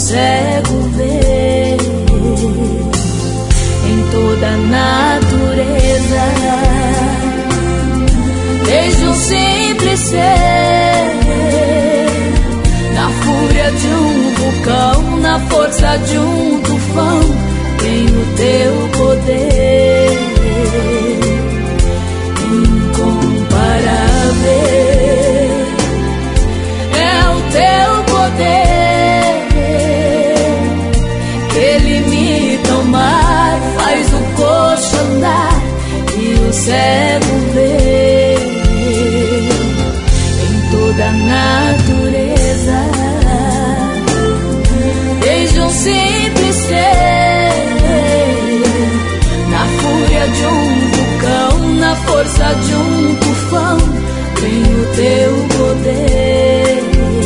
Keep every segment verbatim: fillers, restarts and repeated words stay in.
cego vê em toda a natureza, desde um simples ser, na fúria de um vulcão, na força de um tufão, tem o teu poder incomparável. É o teu poder que limita o mar, faz o coxo andar e o cego ver em toda a natureza, desde um simples ser, na fúria de um vulcão, na força de um tufão, tem o teu poder.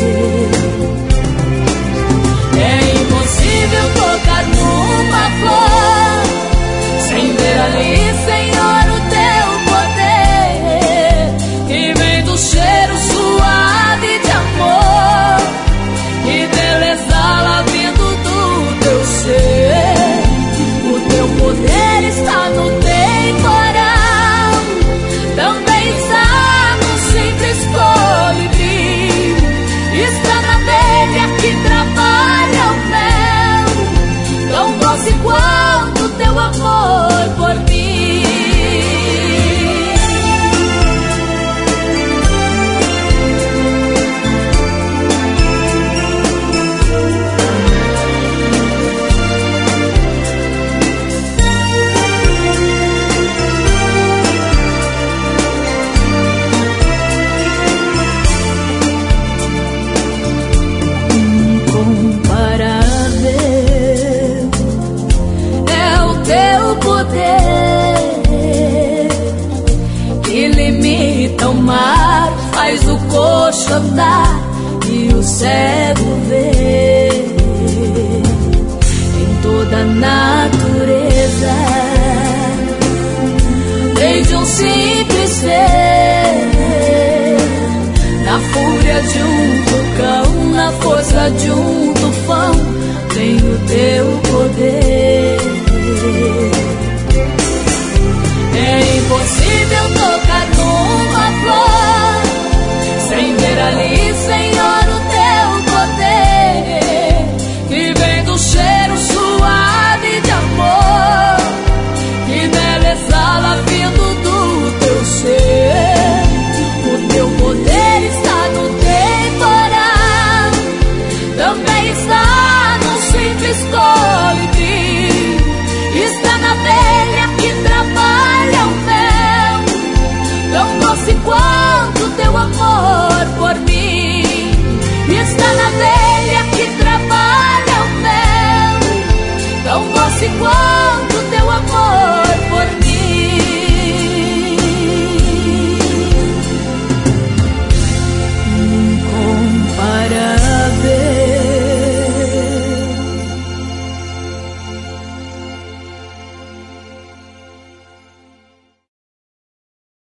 É impossível tocar numa flor sem ver ali, Senhor, o teu poder, que vem do cheiro suave de amor e dele exala vindo do teu ser. O teu poder está no temporal, também está no simples colibri, está na abelha que trabalha o mel, tão doce quanto teu amor por mim. Que limita o mar, faz o coxo andar e o cego ver em toda a natureza, desde um simples ser, na fúria de um vulcão, na força de um tufão, tem o teu poder. É impossível tocar numa flor sem ver ali, Senhor, o teu poder, que vem do cheiro suave de amor, que nela exala vindo do teu ser. O teu poder está no temporal, também está no simples colibri, está na abelha que trabalha o mel, tão doce quanto teu amor